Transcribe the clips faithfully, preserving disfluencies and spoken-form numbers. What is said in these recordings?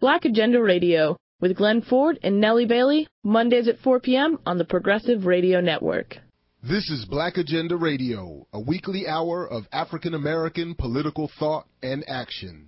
Black Agenda Radio with Glenn Ford and Nellie Bailey, Mondays at four p.m. on the Progressive Radio Network. This is Black Agenda Radio, a weekly hour of African American political thought and action.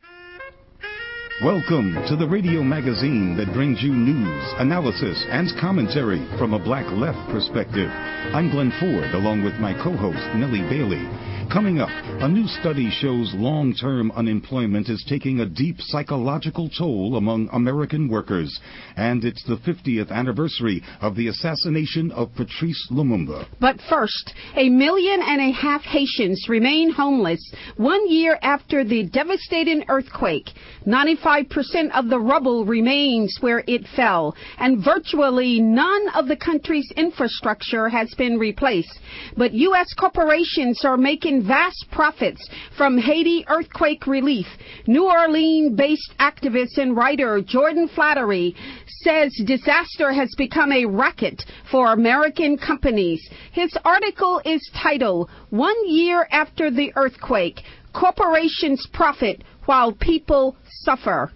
Welcome to the radio magazine that brings you news, analysis, and commentary from a black left perspective. I'm Glenn Ford, along with my co-host, Nellie Bailey. Coming up, a new study shows long-term unemployment is taking a deep psychological toll among American workers. And it's the fiftieth anniversary of the assassination of Patrice Lumumba. But first, a million and a half Haitians remain homeless one year after the devastating earthquake. ninety-five percent of the rubble remains where it fell, and virtually none of the country's infrastructure has been replaced. But U S corporations are making vast profits from Haiti earthquake relief. New Orleans-based activist and writer Jordan Flattery says disaster has become a racket for American companies. His article is titled, One Year After the Earthquake, Corporations Profit While People Suffer.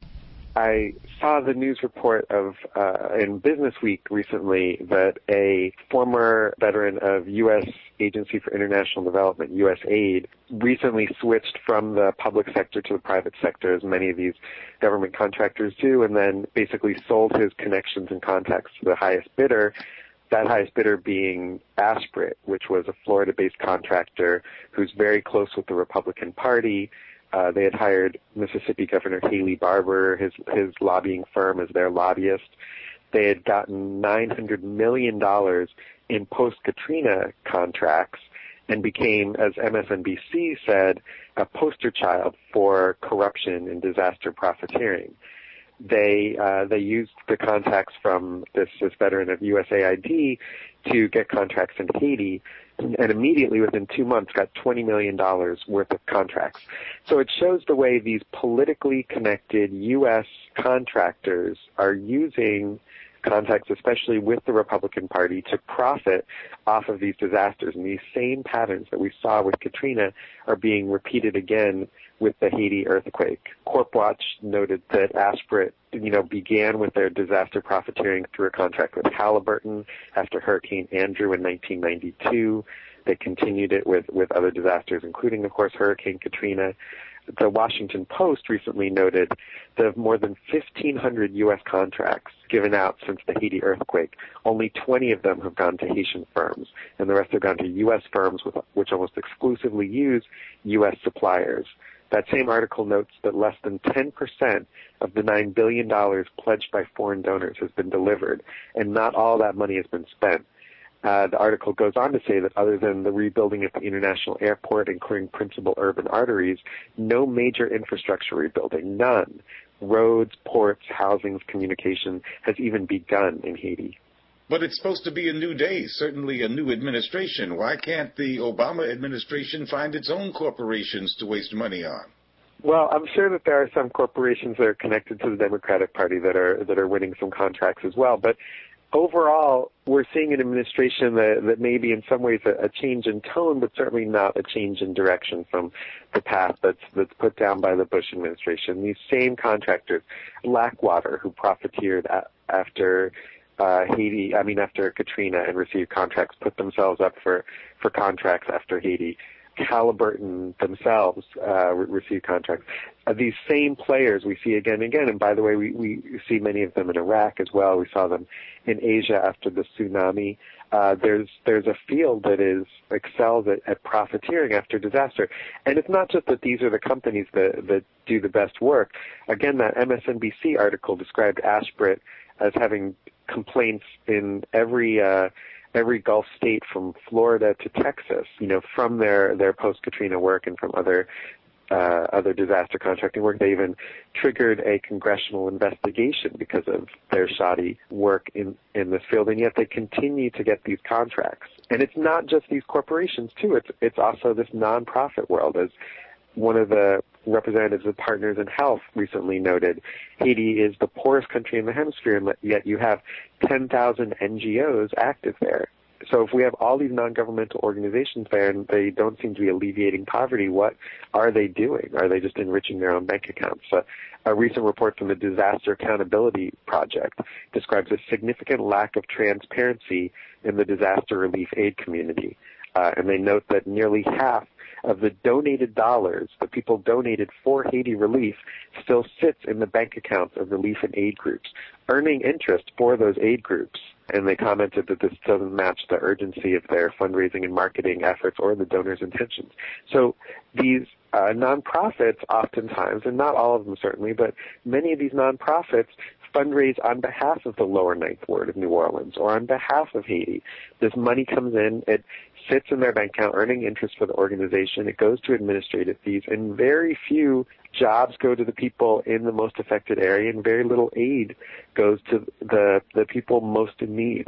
I saw the news report of uh, in Business Week recently that a former veteran of U S Agency for International Development, U S A I D, recently switched from the public sector to the private sector, as many of these government contractors do, and then basically sold his connections and contacts to the highest bidder, that highest bidder being Asprit, which was a Florida-based contractor who's very close with the Republican Party. Uh, they had hired Mississippi Governor Haley Barbour, his his lobbying firm, as their lobbyist. They had gotten nine hundred million dollars in post-Katrina contracts and became, as M S N B C said, a poster child for corruption and disaster profiteering. They uh, they used the contacts from this, this veteran of U S A I D to get contracts in Haiti, and immediately within two months got twenty million dollars worth of contracts. So it shows the way these politically connected U S contractors are using contacts, especially with the Republican Party, to profit off of these disasters. And these same patterns that we saw with Katrina are being repeated again with the Haiti earthquake. CorpWatch noted that Asprit, you know, began with their disaster profiteering through a contract with Halliburton after Hurricane Andrew in nineteen ninety-two. They continued it with, with other disasters, including, of course, Hurricane Katrina. The Washington Post recently noted that of more than fifteen hundred U S contracts given out since the Haiti earthquake, only twenty of them have gone to Haitian firms, and the rest have gone to U S firms with, which almost exclusively use U S suppliers. That same article notes that less than ten percent of the nine billion dollars pledged by foreign donors has been delivered, and not all that money has been spent. Uh, the article goes on to say that other than the rebuilding of the international airport, including principal urban arteries, no major infrastructure rebuilding, none, roads, ports, housings, communication, has even begun in Haiti. But it's supposed to be a new day, certainly a new administration. Why can't the Obama administration find its own corporations to waste money on? Well, I'm sure that there are some corporations that are connected to the Democratic Party that are that are winning some contracts as well. But overall, we're seeing an administration that, that may be in some ways a, a change in tone, but certainly not a change in direction from the path that's that's put down by the Bush administration. These same contractors, Blackwater, who profiteered a, after uh, Haiti, I mean after Katrina and received contracts, put themselves up for, for contracts after Haiti. Halliburton themselves uh, received contracts. Uh, these same players we see again and again, and by the way, we, we see many of them in Iraq as well. We saw them in Asia after the tsunami. Uh, there's there's a field that is excels at, at profiteering after disaster, and it's not just that these are the companies that that do the best work. Again, that M S N B C article described Asprit as having complaints in every uh, every Gulf state from Florida to Texas, you know, from their, their post-Katrina work and from other uh, other disaster contracting work. They even triggered a congressional investigation because of their shoddy work in, in this field, and yet they continue to get these contracts. And it's not just these corporations, too. It's, it's also this nonprofit world. As one of the representatives of Partners in Health recently noted, Haiti is the poorest country in the hemisphere, and yet you have ten thousand N G Os active there. So if we have all these non-governmental organizations there and they don't seem to be alleviating poverty, what are they doing? Are they just enriching their own bank accounts? So a recent report from the Disaster Accountability Project describes a significant lack of transparency in the disaster relief aid community. Uh, and they note that nearly half of the donated dollars that people donated for Haiti relief still sits in the bank accounts of relief and aid groups, earning interest for those aid groups. And they commented that this doesn't match the urgency of their fundraising and marketing efforts or the donors' intentions. So these uh, nonprofits oftentimes, and not all of them certainly, but many of these nonprofits fundraise on behalf of the lower Ninth Ward of New Orleans or on behalf of Haiti. This money comes in, it sits in their bank account earning interest for the organization, it goes to administrative fees, and very few jobs go to the people in the most affected area, and very little aid goes to the, the people most in need.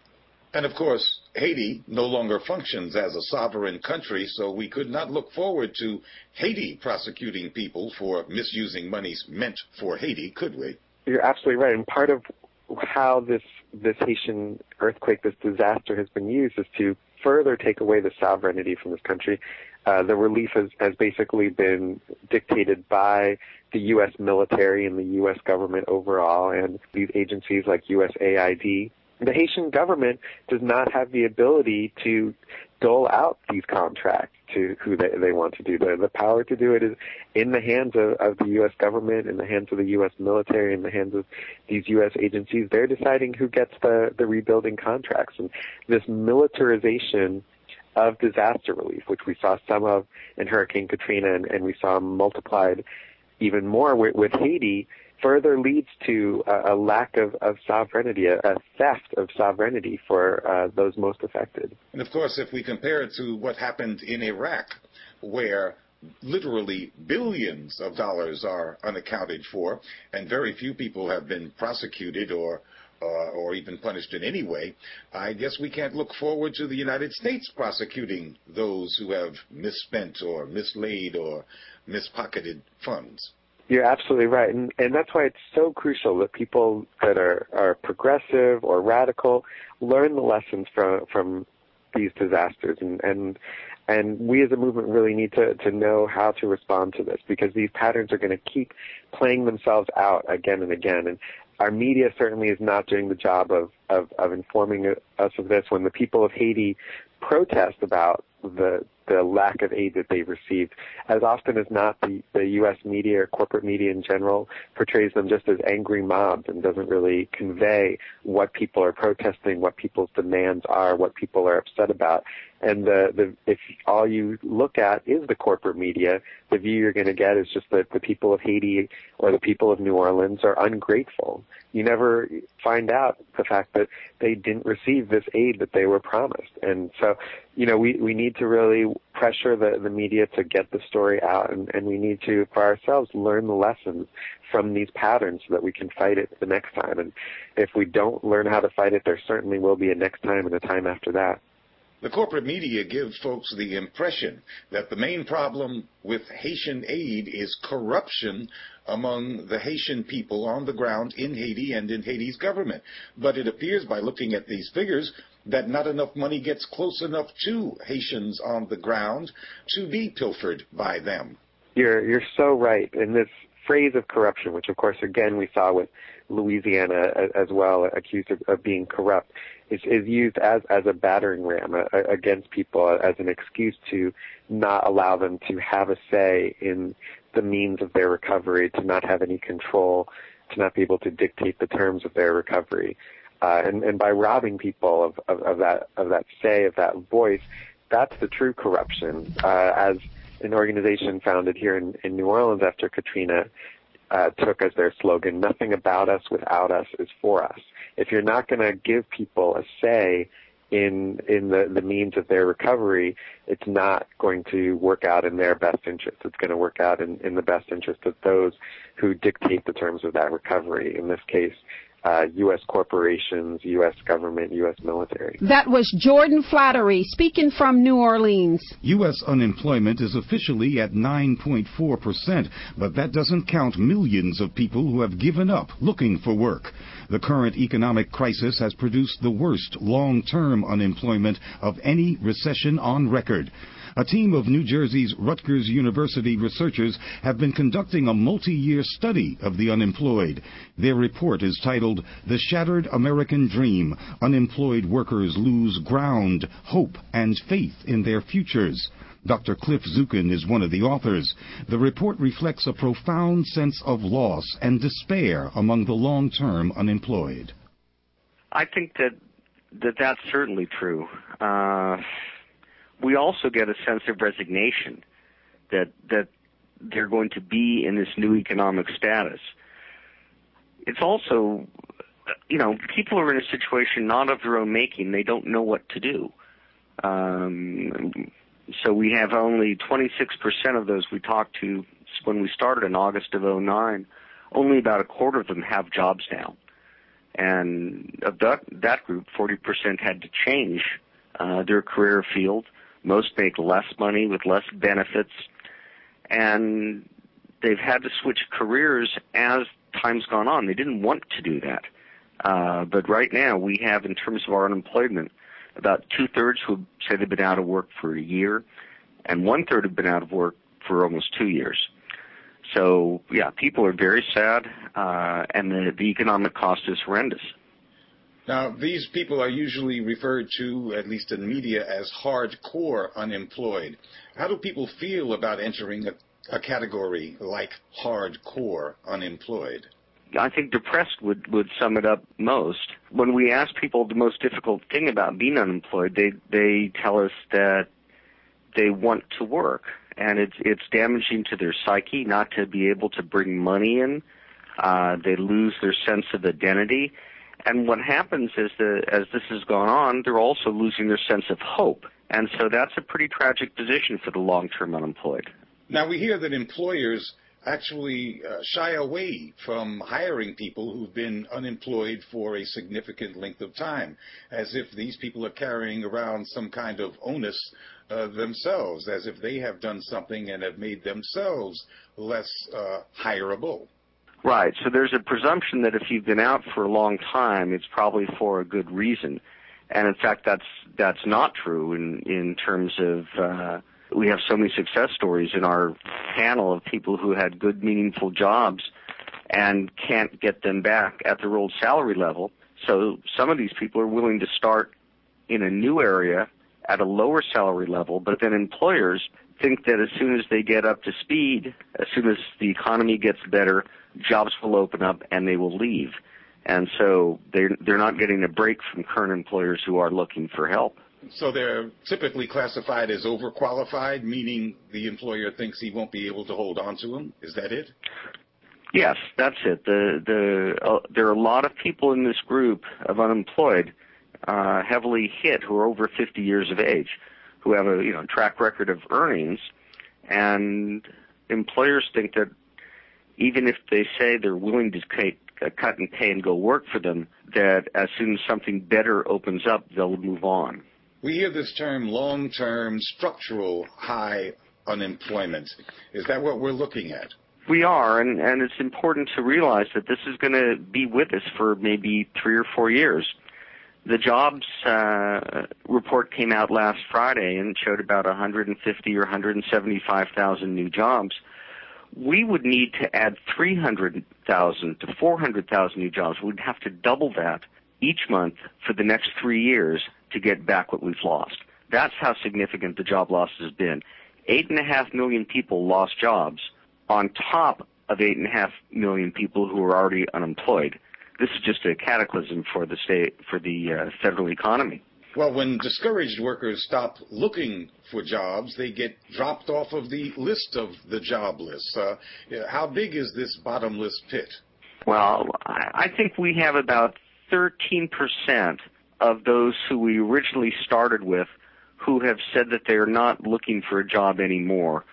And of course, Haiti no longer functions as a sovereign country, so we could not look forward to Haiti prosecuting people for misusing monies meant for Haiti, could we? You're absolutely right. And part of how this this Haitian earthquake, this disaster has been used is to further take away the sovereignty from this country. Uh, the relief has, has basically been dictated by the U S military and the U S government overall and these agencies like U S A I D. The Haitian government does not have the ability to dole out these contracts to who they, they want to do. The, the power to do it is in the hands of, of the U S government, in the hands of the U S military, in the hands of these U S agencies. They're deciding who gets the, the rebuilding contracts. And this militarization of disaster relief, which we saw some of in Hurricane Katrina, and, and we saw multiplied even more with, with Haiti, further leads to a, a lack of, of sovereignty, a, a theft of sovereignty for uh, those most affected. And of course, if we compare it to what happened in Iraq, where literally billions of dollars are unaccounted for, and very few people have been prosecuted or uh, or even punished in any way, I guess we can't look forward to the United States prosecuting those who have misspent or mislaid or mispocketed funds. You're absolutely right, and, and that's why it's so crucial that people that are, are progressive or radical learn the lessons from from these disasters, and and and we as a movement really need to, to know how to respond to this, because these patterns are going to keep playing themselves out again and again, and our media certainly is not doing the job of, of, of informing us of this. When the people of Haiti protest about the the lack of aid that they've received, as often as not, the, the U S media or corporate media in general portrays them just as angry mobs and doesn't really convey what people are protesting, what people's demands are, what people are upset about. And the, the if all you look at is the corporate media, the view you're going to get is just that the people of Haiti or the people of New Orleans are ungrateful. You never find out the fact that they didn't receive this aid that they were promised. And so, you know, we, we need to really pressure the, the media to get the story out, and, and we need to, for ourselves, learn the lessons from these patterns so that we can fight it the next time. And if we don't learn how to fight it, there certainly will be a next time and a time after that. The corporate media gives folks the impression that the main problem with Haitian aid is corruption among the Haitian people on the ground in Haiti and in Haiti's government. But it appears by looking at these figures that not enough money gets close enough to Haitians on the ground to be pilfered by them. You're, you're so right. And this phrase of corruption, which of course again we saw with Louisiana as well, accused of, of being corrupt, is, is used as, as a battering ram uh, against people, as an excuse to not allow them to have a say in the means of their recovery, to not have any control, to not be able to dictate the terms of their recovery. Uh, and, and by robbing people of, of, of that of that say, of that voice, that's the true corruption. Uh, as an organization founded here in, in New Orleans after Katrina uh, took as their slogan, "Nothing about us without us is for us." If you're not going to give people a say in in the, the means of their recovery, it's not going to work out in their best interest. It's going to work out in, in the best interest of those who dictate the terms of that recovery, in this case, uh, U S corporations, U S government, U S military. That was Jordan Flattery speaking from New Orleans. U S unemployment is officially at nine point four percent, but that doesn't count millions of people who have given up looking for work. The current economic crisis has produced the worst long-term unemployment of any recession on record. A team of New Jersey's Rutgers University researchers have been conducting a multi-year study of the unemployed. Their report is titled The Shattered American Dream: Unemployed Workers Lose Ground, Hope, and Faith in Their Futures. Doctor Cliff Zukin is one of the authors. The report reflects a profound sense of loss and despair among the long-term unemployed. I think that, that that's certainly true. Uh... We also get a sense of resignation that that they're going to be in this new economic status. It's also, you know, people are in a situation not of their own making. They don't know what to do. Um, so we have only twenty-six percent of those we talked to when we started in August of oh nine. Only about a quarter of them have jobs now. And of that, that group, forty percent had to change uh, their career field. Most make less money with less benefits, and they've had to switch careers as time's gone on. They didn't want to do that. Uh, but right now we have, in terms of our unemployment, about two-thirds who say they've been out of work for a year, and one-third have been out of work for almost two years. So, yeah, people are very sad, uh, and the, the economic cost is horrendous. Now, these people are usually referred to, at least in the media, as hardcore unemployed. How do people feel about entering a, a category like hardcore unemployed? I think depressed would, would sum it up most. When we ask people the most difficult thing about being unemployed, they, they tell us that they want to work. And it's, it's damaging to their psyche not to be able to bring money in. Uh, they lose their sense of identity. And what happens is that as this has gone on, they're also losing their sense of hope. And so that's a pretty tragic position for the long-term unemployed. Now, we hear that employers actually uh, shy away from hiring people who've been unemployed for a significant length of time, as if these people are carrying around some kind of onus uh, themselves, as if they have done something and have made themselves less uh, hireable. Right. So there's a presumption that if you've been out for a long time, it's probably for a good reason. And in fact, that's that's not true in, in terms of uh, we have so many success stories in our panel of people who had good, meaningful jobs and can't get them back at their old salary level. So some of these people are willing to start in a new area at a lower salary level, but then employers think that as soon as they get up to speed, as soon as the economy gets better, jobs will open up and they will leave. And so they're, they're not getting a break from current employers who are looking for help. So they're typically classified as overqualified, meaning the employer thinks he won't be able to hold on to them. Is that it? Yes, that's it. The, the, uh, there are a lot of people in this group of unemployed, uh, heavily hit, who are over fifty years of age, who have a you know track record of earnings, and employers think that even if they say they're willing to cut and pay and go work for them, that as soon as something better opens up, they'll move on. We hear this term long-term structural high unemployment. Is that what we're looking at? We are, and, and it's important to realize that this is going to be with us for maybe three or four years. The jobs uh, report came out last Friday and showed about one hundred fifty or one hundred seventy-five thousand new jobs. We would need to add three hundred thousand to four hundred thousand new jobs. We'd have to double that each month for the next three years to get back what we've lost. That's how significant the job loss has been. Eight and a half million people lost jobs on top of eight and a half million people who are already unemployed. This is just a cataclysm for the state, for the uh, federal economy. Well, when discouraged workers stop looking for jobs, they get dropped off of the list of the job list. Uh, how big is this bottomless pit? Well, I think we have about thirteen percent of those who we originally started with who have said that they are not looking for a job anymore.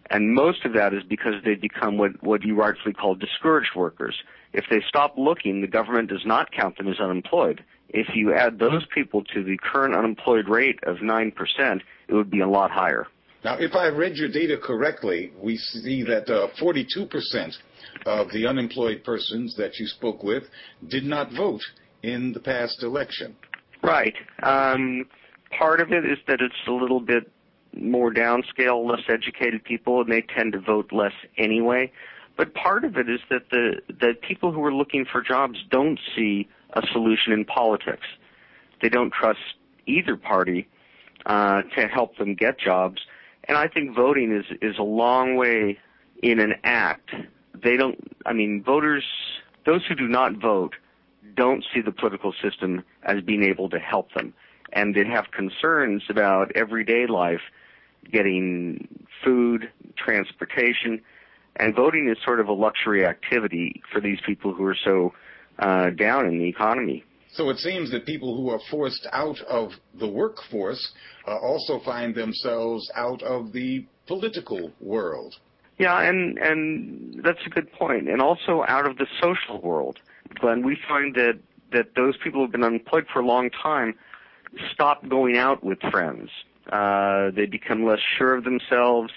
And most of that is because they become what, what you rightfully call discouraged workers. If they stop looking, the government does not count them as unemployed. If you add those people to the current unemployed rate of nine percent, it would be a lot higher. Now, if I read your data correctly, we see that uh, forty-two percent of the unemployed persons that you spoke with did not vote in the past election. Right. Um, part of it is that it's a little bit more downscale, less educated people, and they tend to vote less anyway. But part of it is that the that people who are looking for jobs don't see a solution in politics. They don't trust either party uh, to help them get jobs. And I think voting is is a long way in an act. They don't, I mean, voters, those who do not vote don't see the political system as being able to help them. And they have concerns about everyday life, getting food, transportation, and voting is sort of a luxury activity for these people who are so uh, down in the economy. So it seems that people who are forced out of the workforce uh, also find themselves out of the political world. Yeah, and, and that's a good point. And also out of the social world. Glenn, we find that, that those people who have been unemployed for a long time stop going out with friends. Uh, they become less sure of themselves,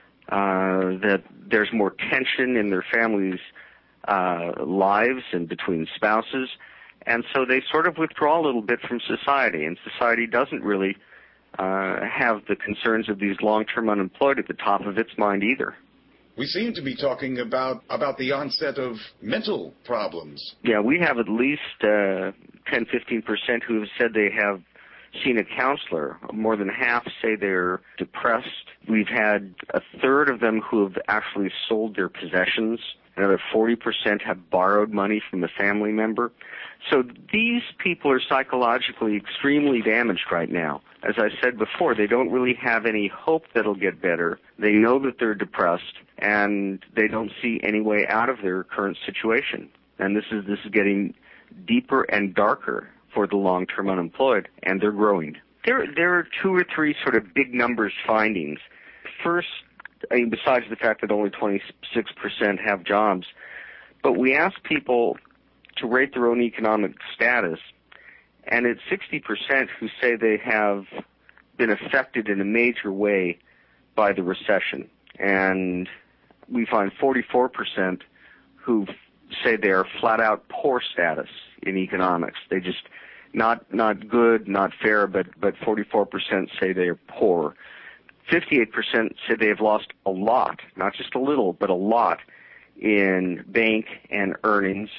uh, that there's more tension in their families' uh, lives and between spouses. And so they sort of withdraw a little bit from society, and society doesn't really uh, have the concerns of these long-term unemployed at the top of its mind either. We seem to be talking about, about the onset of mental problems. Yeah, we have at least uh, ten, fifteen percent who have said they have seen a counselor. More than half say they're depressed. We've had a third of them who have actually sold their possessions. Another forty percent have borrowed money from a family member. So these people are psychologically extremely damaged right now. As I said before, they don't really have any hope that it'll get better. They know that they're depressed, and they don't see any way out of their current situation. And this is this is getting deeper and darker for the long-term unemployed, and they're growing. There, there are two or three sort of big numbers findings. First, I mean, besides the fact that only twenty-six percent have jobs, but we asked people to rate their own economic status, and it's sixty percent who say they have been affected in a major way by the recession. And we find forty-four percent who say they are flat-out poor status in economics. They just, not not good, not fair, but, but forty-four percent say they are poor. fifty-eight percent say they have lost a lot, not just a little, but a lot in bank and earnings.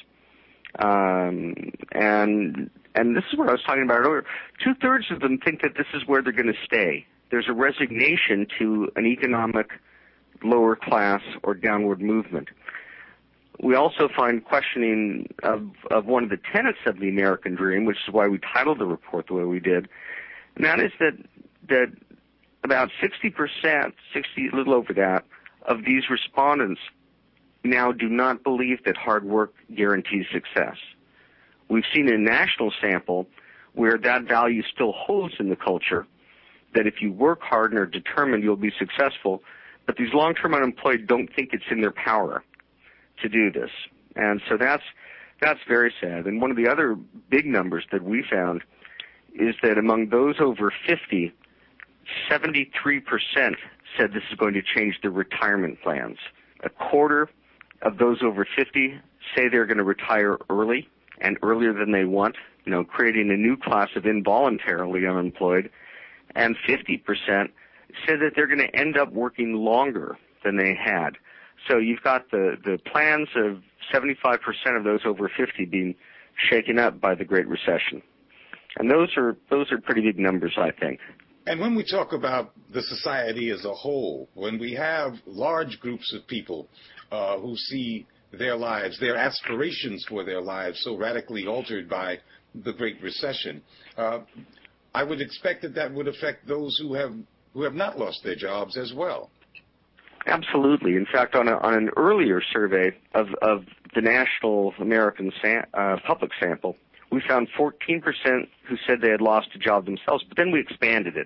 Um, and and this is what I was talking about earlier. Two-thirds of them think that this is where they're going to stay. There's a resignation to an economic lower class or downward movement. We also find questioning of, of one of the tenets of the American dream, which is why we titled the report the way we did, and that is that that about sixty percent, sixty, a little over that, of these respondents now do not believe that hard work guarantees success. We've seen a national sample where that value still holds in the culture, that if you work hard and are determined, you'll be successful, but these long-term unemployed don't think it's in their power to do this. And so that's that's very sad. And one of the other big numbers that we found is that among those over fifty, seventy-three percent said this is going to change their retirement plans. A quarter of those over fifty say they're going to retire early and earlier than they want, you know, creating a new class of involuntarily unemployed. And fifty percent say that they're going to end up working longer than they had. So you've got the, the plans of seventy-five percent of those over fifty being shaken up by the Great Recession. And those are those are pretty big numbers, I think. And when we talk about the society as a whole, when we have large groups of people uh, who see their lives, their aspirations for their lives so radically altered by the Great Recession, uh, I would expect that that would affect those who have who have not lost their jobs as well. Absolutely. In fact, on, a, on an earlier survey of, of the national American sam- uh, public sample, we found fourteen percent who said they had lost a job themselves, but then we expanded it.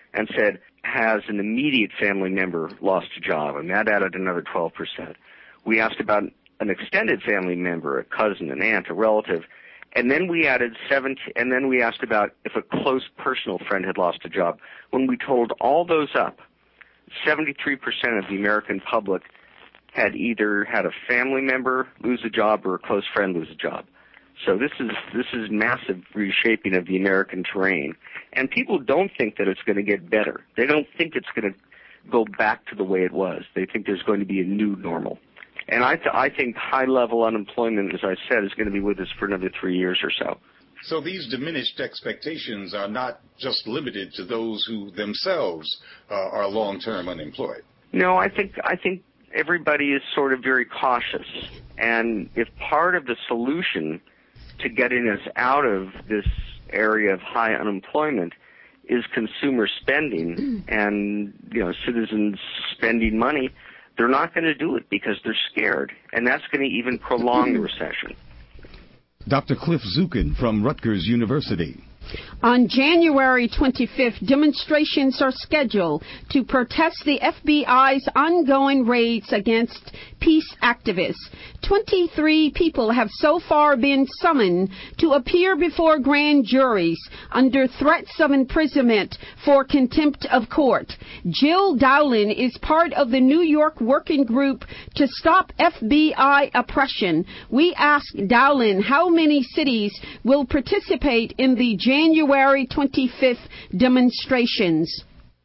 and said, has an immediate family member lost a job? And that added another twelve percent. We asked about an extended family member, a cousin, an aunt, a relative, and then we added seventeen, and then we asked about if a close personal friend had lost a job. When we totaled all those up, seventy-three percent of the American public had either had a family member lose a job or a close friend lose a job. So this is this is massive reshaping of the American terrain. And people don't think that it's going to get better. They don't think it's going to go back to the way it was. They think there's going to be a new normal. And I, th- I think high-level unemployment, as I said, is going to be with us for another three years or so. So these diminished expectations are not just limited to those who themselves uh, are long-term unemployed. No, I think I think everybody is sort of very cautious. And if part of the solution to getting us out of this area of high unemployment is consumer spending and, you know, citizens spending money, they're not going to do it because they're scared. And that's going to even prolong the recession. Doctor Cliff Zukin from Rutgers University. On January twenty-fifth, demonstrations are scheduled to protest the F B I's ongoing raids against peace activists. twenty-three people have so far been summoned to appear before grand juries under threats of imprisonment for contempt of court. Jill Dowling is part of the New York Working Group to Stop F B I Oppression. We asked Dowling how many cities will participate in the January twenty-fifth demonstrations.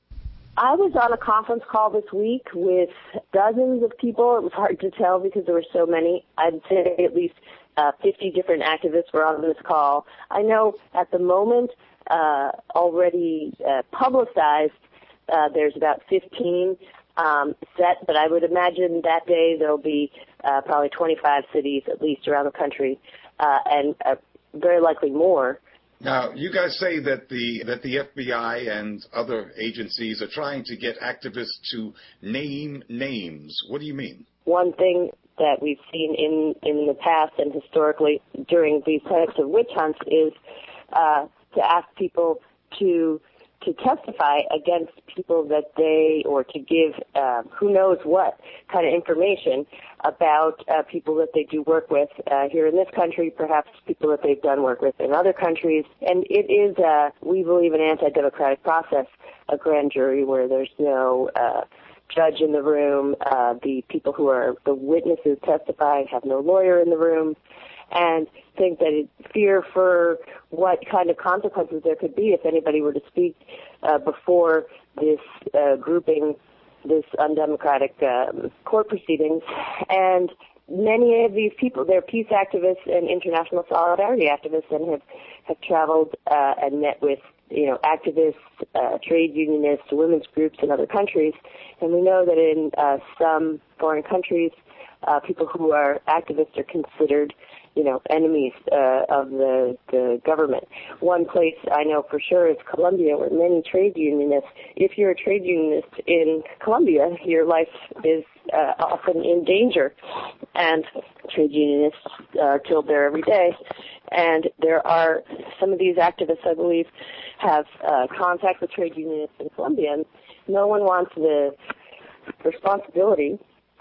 I was on a conference call this week with dozens of people. It was hard to tell because there were so many. I'd say at least uh, fifty different activists were on this call. I know at the moment, uh, already uh, publicized, uh, there's about fifteen um, set, but I would imagine that day there'll be uh, probably twenty-five cities at least around the country, uh, and uh, very likely more. Now, you guys say that the that the F B I and other agencies are trying to get activists to name names. What do you mean? One thing that we've seen in, in the past and historically during these types of witch hunts is uh, to ask people to to testify against people that they, or to give uh, who knows what kind of information about uh, people that they do work with uh, here in this country, perhaps people that they've done work with in other countries. And it is, uh, we believe, an anti-democratic process, a grand jury where there's no uh, judge in the room. Uh, the people who are the witnesses testifying have no lawyer in the room. And think that it, fear for what kind of consequences there could be if anybody were to speak uh, before this uh, grouping, this undemocratic um, court proceedings. And many of these people, they're peace activists and international solidarity activists, and have, have traveled uh, and met with, you know, activists, uh, trade unionists, women's groups in other countries. And we know that in uh, some foreign countries, uh, people who are activists are considered, you know, enemies uh, of the, the government. One place I know for sure is Colombia, where many trade unionists, if you're a trade unionist in Colombia, your life is uh, often in danger. And trade unionists are killed there every day. And there are some of these activists, I believe, have uh, contact with trade unionists in Colombia, and no one wants the responsibility.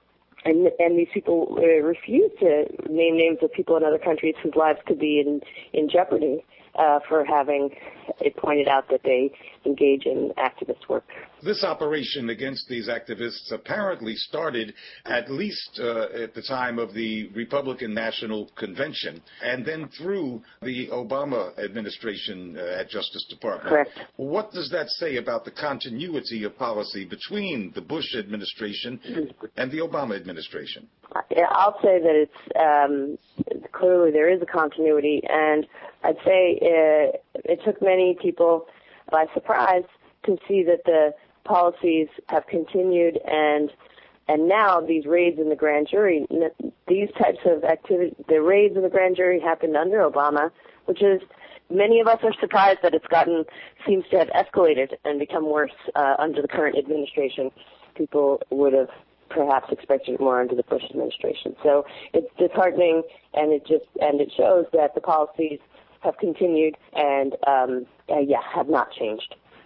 And, and these people uh, refuse to name names of people in other countries whose lives could be in, in jeopardy uh, for having it pointed out that they engage in activist work. This operation against these activists apparently started at least uh, at the time of the Republican National Convention, and then through the Obama administration uh, at Justice Department. Correct. What does that say about the continuity of policy between the Bush administration and the Obama administration? I'll say that it's um, clearly there is a continuity, and I'd say uh, it took many people by surprise to see that the policies have continued, and and now these raids in the grand jury, these types of activity, the raids in the grand jury happened under Obama, which is, many of us are surprised that it's gotten, seems to have escalated and become worse uh, under the current administration. People would have perhaps expected more under the Bush administration. So it's disheartening, and it just, and it shows that the policies have continued and, um, uh, yeah, have not changed.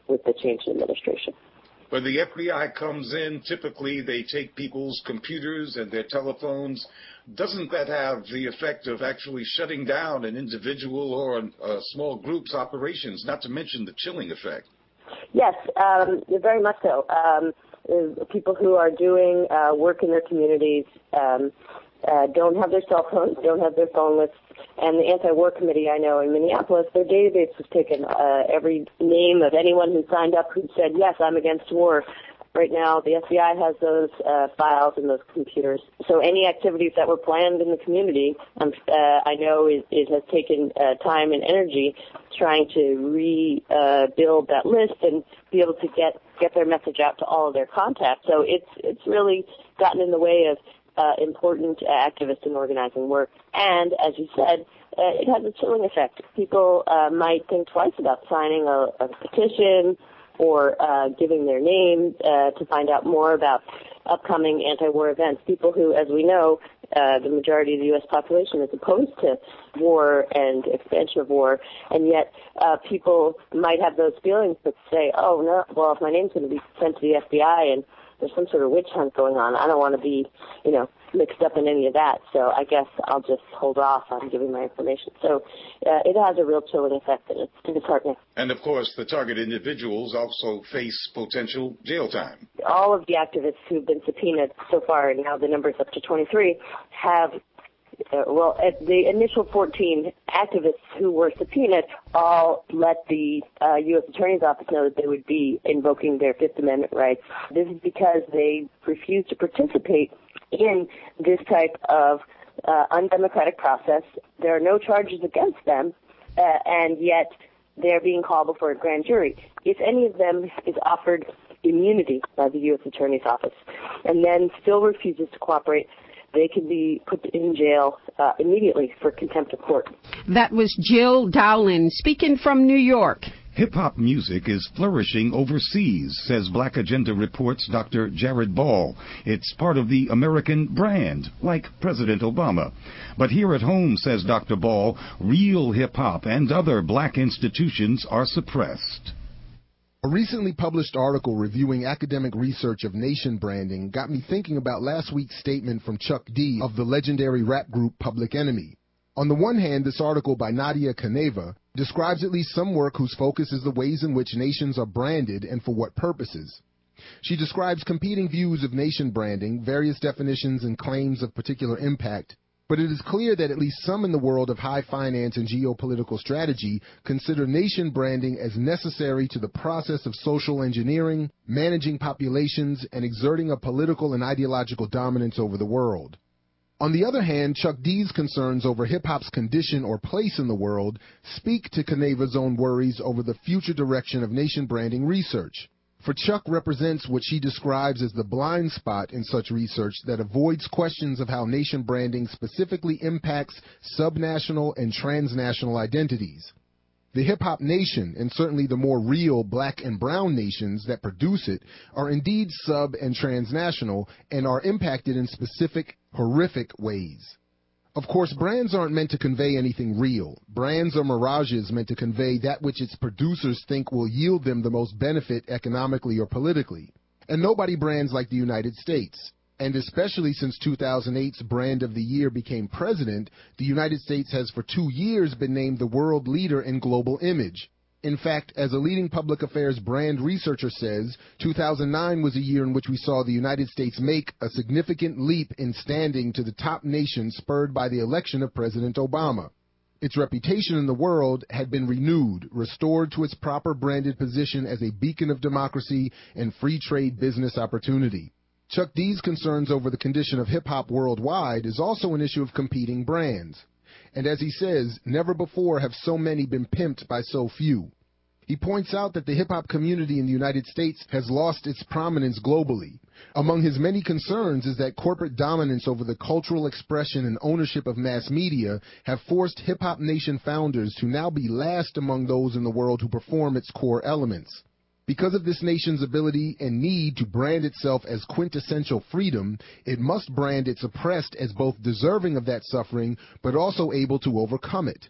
with the change in administration. When the F B I comes in, typically they take people's computers and their telephones. Doesn't that have the effect of actually shutting down an individual or a small group's operations, not to mention the chilling effect? Yes, um, very much so. Um, people who are doing uh, work in their communities um, uh, don't have their cell phones, don't have their phone lists. And the anti-war committee, I know in Minneapolis, their database was taken. Uh, every name of anyone who signed up who said, yes, I'm against war. Right now, the F B I has those uh, files and those computers. So any activities that were planned in the community, um, uh, I know it, it has taken uh, time and energy trying to rebuild uh, that list and be able to get, get their message out to all of their contacts. So it's it's really gotten in the way of Uh, important uh, activist and organizing work. And as you said, uh, it has a chilling effect. People uh, might think twice about signing a, a petition or uh, giving their name uh, to find out more about upcoming anti-war events. People who, as we know, uh, the majority of the U S population is opposed to war and expansion of war, and yet uh, people might have those feelings but say, oh, no, well, if my name's going to be sent to the F B I and there's some sort of witch hunt going on, I don't want to be, you know, mixed up in any of that. So I guess I'll just hold off on giving my information. So uh, it has a real chilling effect, and it's disheartening. And, of course, the target individuals also face potential jail time. All of the activists who've been subpoenaed so far, and now the number's up to twenty-three, have Uh, well, at the initial fourteen activists who were subpoenaed all let the uh, U S Attorney's Office know that they would be invoking their Fifth Amendment rights. This is because they refuse to participate in this type of uh, undemocratic process. There are no charges against them, uh, and yet they're being called before a grand jury. If any of them is offered immunity by the U S Attorney's Office and then still refuses to cooperate, they can be put in jail uh, immediately for contempt of court. That was Jill Dowling speaking from New York. Hip-hop music is flourishing overseas, says Black Agenda Report's Doctor Jared Ball. It's part of the American brand, like President Obama. But here at home, says Doctor Ball, real hip-hop and other black institutions are suppressed. A recently published article reviewing academic research of nation branding got me thinking about last week's statement from Chuck D of the legendary rap group Public Enemy. On the one hand, this article by Nadia Kaneva describes at least some work whose focus is the ways in which nations are branded and for what purposes. She describes competing views of nation branding, various definitions and claims of particular impact, but it is clear that at least some in the world of high finance and geopolitical strategy consider nation branding as necessary to the process of social engineering, managing populations, and exerting a political and ideological dominance over the world. On the other hand, Chuck D's concerns over hip-hop's condition or place in the world speak to Kaneva's own worries over the future direction of nation branding research. For Chuck represents what she describes as the blind spot in such research that avoids questions of how nation branding specifically impacts subnational and transnational identities. The hip-hop nation, and certainly the more real black and brown nations that produce it, are indeed sub- and transnational and are impacted in specific, horrific ways. Of course, brands aren't meant to convey anything real. Brands are mirages meant to convey that which its producers think will yield them the most benefit economically or politically. And nobody brands like the United States. And especially since two thousand eight's Brand of the Year became president, the United States has for two years been named the world leader in global image. In fact, as a leading public affairs brand researcher says, two thousand nine was a year in which we saw the United States make a significant leap in standing to the top nation spurred by the election of President Obama. Its reputation in the world had been renewed, restored to its proper branded position as a beacon of democracy and free trade business opportunity. Chuck D's concerns over the condition of hip-hop worldwide is also an issue of competing brands. And as he says, never before have so many been pimped by so few. He points out that the hip-hop community in the United States has lost its prominence globally. Among his many concerns is that corporate dominance over the cultural expression and ownership of mass media have forced hip-hop nation founders to now be last among those in the world who perform its core elements. Because of this nation's ability and need to brand itself as quintessential freedom, it must brand its oppressed as both deserving of that suffering, but also able to overcome it.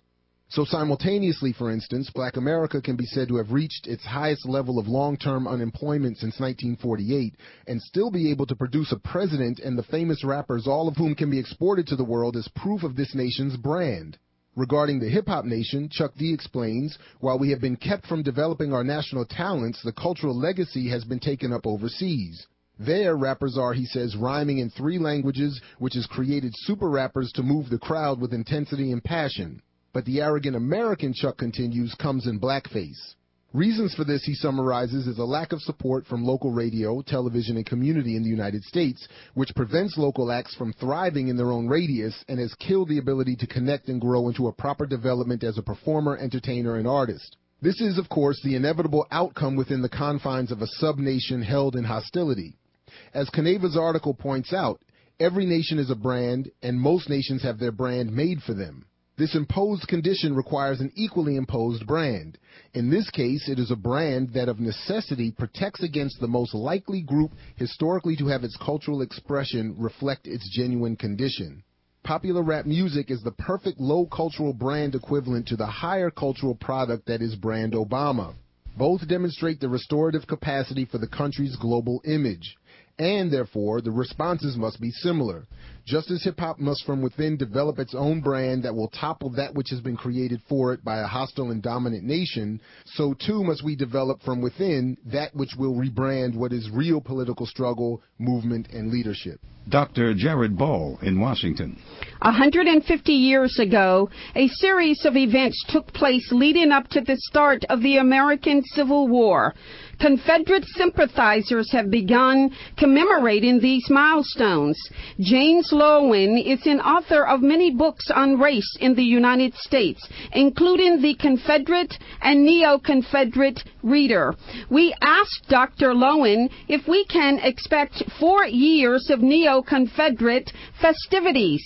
So simultaneously, for instance, Black America can be said to have reached its highest level of long-term unemployment since nineteen forty-eight and still be able to produce a president and the famous rappers, all of whom can be exported to the world as proof of this nation's brand. Regarding the hip-hop nation, Chuck D explains, while we have been kept from developing our national talents, the cultural legacy has been taken up overseas. There, rappers are, he says, rhyming in three languages, which has created super rappers to move the crowd with intensity and passion. But the arrogant American, Chuck continues, comes in blackface. Reasons for this, he summarizes, is a lack of support from local radio, television, and community in the United States, which prevents local acts from thriving in their own radius and has killed the ability to connect and grow into a proper development as a performer, entertainer, and artist. This is, of course, the inevitable outcome within the confines of a sub-nation held in hostility. As Kaneva's article points out, every nation is a brand, and most nations have their brand made for them. This imposed condition requires an equally imposed brand. In this case, it is a brand that of necessity protects against the most likely group historically to have its cultural expression reflect its genuine condition. Popular rap music is the perfect low cultural brand equivalent to the higher cultural product that is brand Obama. Both demonstrate the restorative capacity for the country's global image. And therefore, the responses must be similar. Just as hip-hop must from within develop its own brand that will topple that which has been created for it by a hostile and dominant nation, so too must we develop from within that which will rebrand what is real political struggle, movement, and leadership. Doctor Jared Ball in Washington. one hundred fifty years ago, a series of events took place leading up to the start of the American Civil War. Confederate sympathizers have begun commemorating these milestones. James Loewen is an author of many books on race in the United States, including The Confederate and Neo-Confederate Reader. We asked Doctor Loewen if we can expect four years of Neo-Confederate festivities.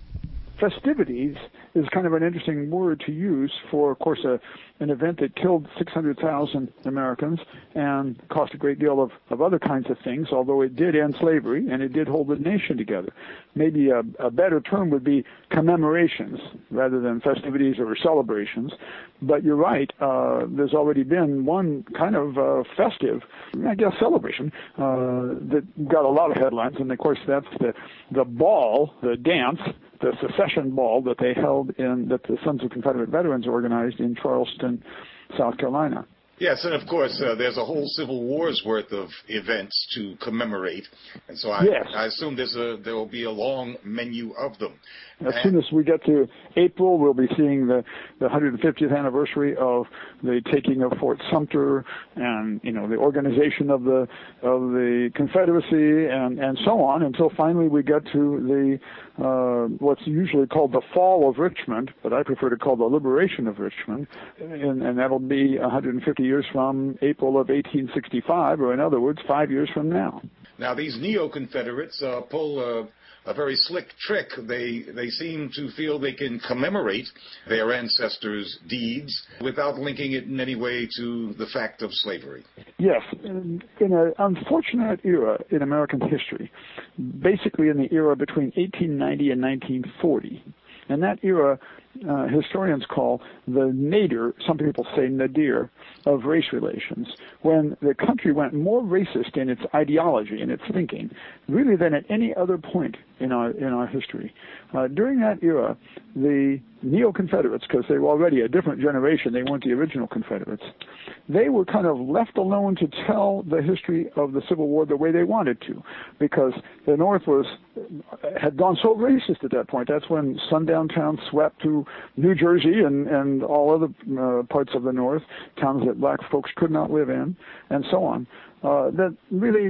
Festivities is kind of an interesting word to use for, of course, a, an event that killed six hundred thousand Americans and cost a great deal of, of other kinds of things, although it did end slavery and it did hold the nation together. Maybe a, a better term would be commemorations rather than festivities or celebrations. But you're right, uh, there's already been one kind of uh, festive, I guess, celebration uh, that got a lot of headlines, and of course that's the, the ball, the dance, the secession ball that they held in, that the Sons of Confederate Veterans organized in Charleston, South Carolina. Yes, and of course, uh, there's a whole Civil War's worth of events to commemorate, and so I, yes. I assume there's a, there will be a long menu of them. As soon as we get to April, we'll be seeing the, the one hundred fiftieth anniversary of the taking of Fort Sumter, and you know the organization of the of the Confederacy, and, and so on, until finally we get to the uh, what's usually called the Fall of Richmond, but I prefer to call the Liberation of Richmond, and, and that'll be one hundred fifty years from April of eighteen sixty-five, or in other words, five years from now. Now these neo-Confederates uh, pull a, a very slick trick. They they seem to feel they can commemorate their ancestors' deeds without linking it in any way to the fact of slavery. Yes, in, in an unfortunate era in American history, basically in the era between eighteen ninety and nineteen forty, and that era uh, historians call the nadir, some people say nadir, of race relations, when the country went more racist in its ideology and its thinking, really than at any other point in our in our history. Uh, during that era, the Neo-Confederates, because they were already a different generation, they weren't the original Confederates, they were kind of left alone to tell the history of the Civil War the way they wanted to, because the North was had gone so racist at that point. That's when sundown towns swept to New Jersey and, and all other uh, parts of the North, towns that black folks could not live in, and so on. Uh, that really,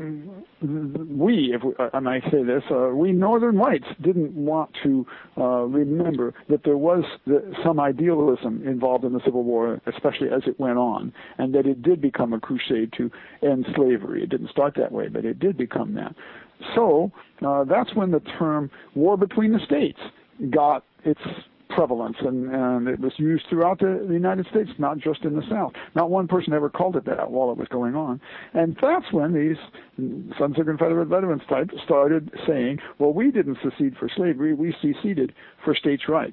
we, if we, I might say this, uh, we Northern whites didn't want to uh, remember that there was the, some idealism involved in the Civil War, especially as it went on, and that it did become a crusade to end slavery. It didn't start that way, but it did become that. So uh, that's when the term war between the states got its prevalence, and, and it was used throughout the, the United States, not just in the South. Not one person ever called it that while it was going on. And that's when these Sons of Confederate Veterans types started saying, well, we didn't secede for slavery, we seceded for states' rights.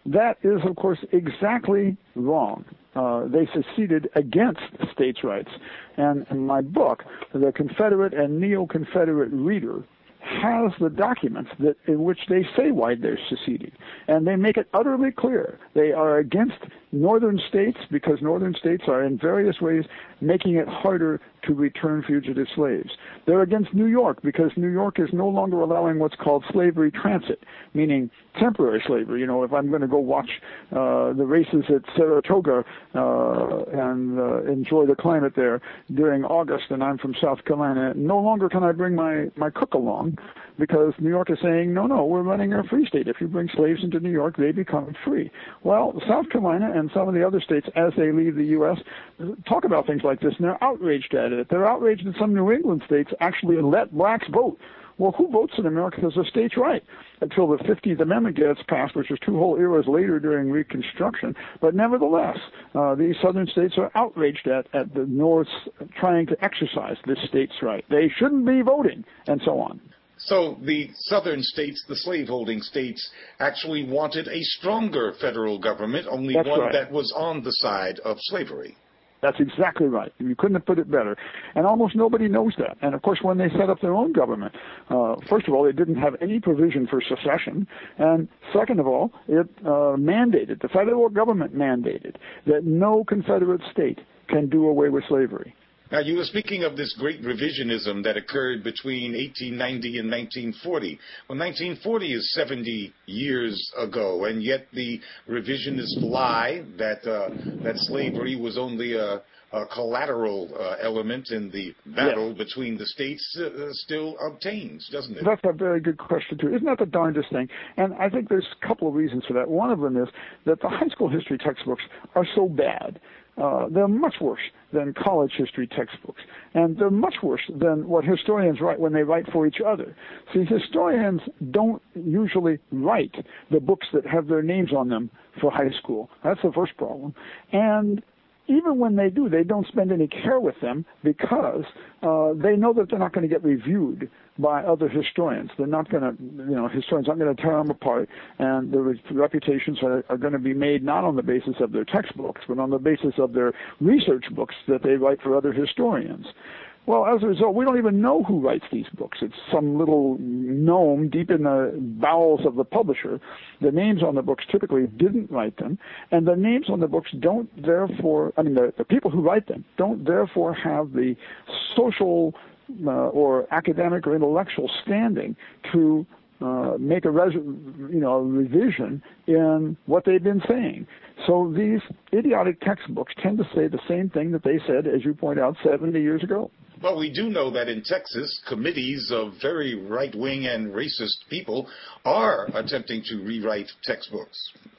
That is, of course, exactly wrong. Uh, they seceded against states' rights. And in my book, The Confederate and Neo-Confederate Reader has the documents that in which they say why they're seceding. And they make it utterly clear. They are against northern states because northern states are in various ways making it harder to return fugitive slaves. They're against New York because New York is no longer allowing what's called slavery transit, meaning temporary slavery. You know, if I'm going to go watch uh, the races at Saratoga uh, and uh, enjoy the climate there during August, and I'm from South Carolina, no longer can I bring my, my cook along because New York is saying, no, no, we're running a free state. If you bring slaves into New York, they become free. Well, South Carolina and some of the other states, as they leave the U S, talk about things like this, and they're outraged at it. They're outraged that some New England states actually let blacks vote. Well, who votes in America as a state's right until the fifteenth Amendment gets passed, which is two whole eras later during Reconstruction. But nevertheless, uh, these southern states are outraged at, at the North's trying to exercise this state's right. They shouldn't be voting, and so on. So the southern states, the slaveholding states, actually wanted a stronger federal government, only That's one right. that was on the side of slavery. That's exactly right. You couldn't have put it better. And almost nobody knows that. And, of course, when they set up their own government, uh, first of all, it didn't have any provision for secession. And second of all, it uh, mandated, the federal government mandated, that no Confederate state can do away with slavery. Now, you were speaking of this great revisionism that occurred between eighteen ninety and nineteen forty. Well, nineteen forty is seventy years ago, and yet the revisionist lie that uh, that slavery was only a, a collateral uh, element in the battle yes. between the states uh, still obtains, doesn't it? That's a very good question, too. Isn't that the darndest thing? And I think there's a couple of reasons for that. One of them is that the high school history textbooks are so bad. Uh, they're much worse than college history textbooks. And they're much worse than what historians write when they write for each other. See, historians don't usually write the books that have their names on them for high school. That's the first problem. And even when they do, they don't spend any care with them because uh, they know that they're not going to get reviewed by other historians. They're not going to, you know, historians aren't going to tear them apart, and their reputations are, are going to be made not on the basis of their textbooks, but on the basis of their research books that they write for other historians. Well, as a result, we don't even know who writes these books. It's some little gnome deep in the bowels of the publisher. The names on the books typically didn't write them, and the names on the books don't therefore, I mean, the, the people who write them don't therefore have the social uh, or academic or intellectual standing to uh, make a res- you know, a revision in what they've been saying. So these idiotic textbooks tend to say the same thing that they said, as you point out, seventy years ago. Well, we do know that in Texas, committees of very right-wing and racist people are attempting to rewrite textbooks.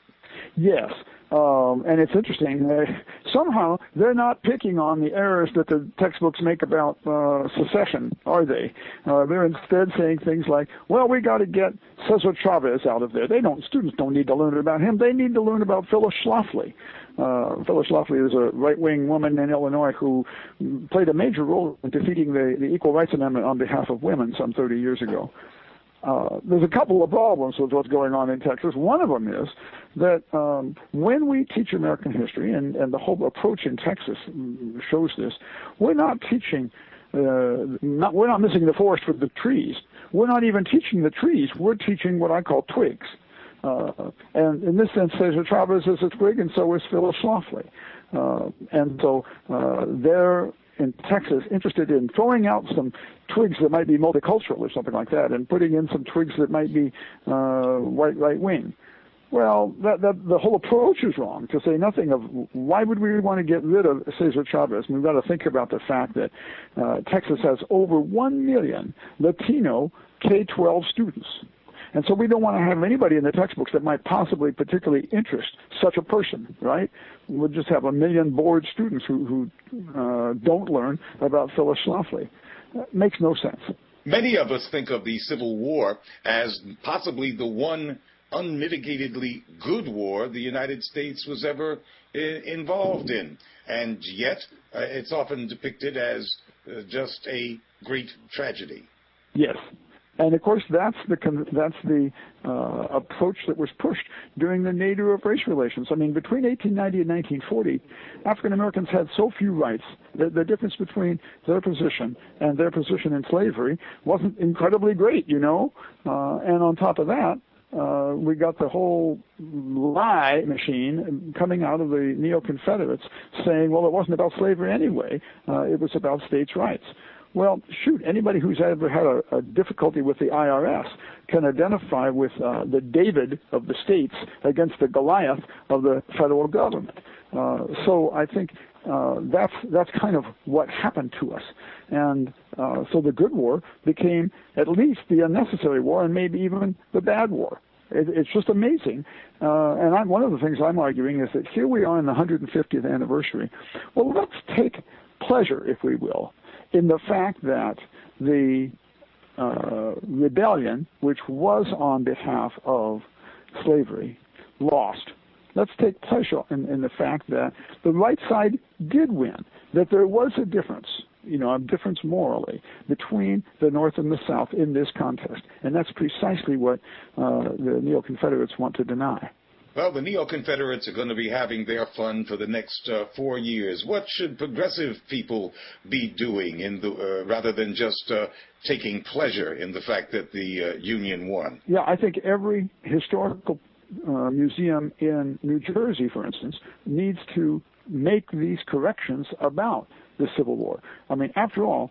Yes, um, and it's interesting. Uh, somehow, they're not picking on the errors that the textbooks make about uh, secession, are they? Uh, they're instead saying things like, well, we got to get Cesar Chavez out of there. They don't. Students don't need to learn about him. They need to learn about Phyllis Schlafly. Uh, Phyllis Schlafly is a right-wing woman in Illinois who played a major role in defeating the, the Equal Rights Amendment on behalf of women some thirty years ago. Uh, there's a couple of problems with what's going on in Texas. One of them is that um, when we teach American history, and, and the whole approach in Texas shows this, we're not teaching, uh, not, we're not missing the forest for the trees. We're not even teaching the trees. We're teaching what I call twigs. Uh, and in this sense, Cesar Chavez is a twig, and so is Phyllis Schlafly. Uh, and so uh, they're in Texas interested in throwing out some twigs that might be multicultural or something like that, and putting in some twigs that might be uh, white right-wing. Well, that, that, the whole approach is wrong, to say nothing of why would we want to get rid of Cesar Chavez? We've got to think about the fact that uh, Texas has over one million Latino K twelve students. And so we don't want to have anybody in the textbooks that might possibly particularly interest such a person, right? We'll just have a million bored students who, who uh, don't learn about Phyllis Schlafly. That makes no sense. Many of us think of the Civil War as possibly the one unmitigatedly good war the United States was ever I- involved in. And yet, uh, it's often depicted as uh, just a great tragedy. Yes. And of course, that's the that's the uh, approach that was pushed during the nadir of race relations. I mean, between eighteen ninety and nineteen forty, African Americans had so few rights. The, the difference between their position and their position in slavery wasn't incredibly great, you know. Uh, and on top of that, uh, we got the whole lie machine coming out of the neo-Confederates saying, well, it wasn't about slavery anyway. Uh, it was about states' rights. Well, shoot, anybody who's ever had a, a difficulty with the I R S can identify with uh, the David of the states against the Goliath of the federal government. Uh, so I think uh, that's that's kind of what happened to us. And uh, so the good war became at least the unnecessary war and maybe even the bad war. It, it's just amazing. Uh, and I'm, one of the things I'm arguing is that here we are in the one hundred fiftieth anniversary. Well, let's take pleasure, if we will, in the fact that the uh, rebellion, which was on behalf of slavery, lost. Let's take pleasure in, in the fact that the right side did win, that there was a difference, you know, a difference morally between the North and the South in this contest. And that's precisely what uh, the neo-Confederates want to deny. Well, the neo-Confederates are going to be having their fun for the next uh, four years. What should progressive people be doing in the, uh, rather than just uh, taking pleasure in the fact that the uh, Union won? Yeah, I think every historical uh, museum in New Jersey, for instance, needs to make these corrections about the Civil War. I mean, after all,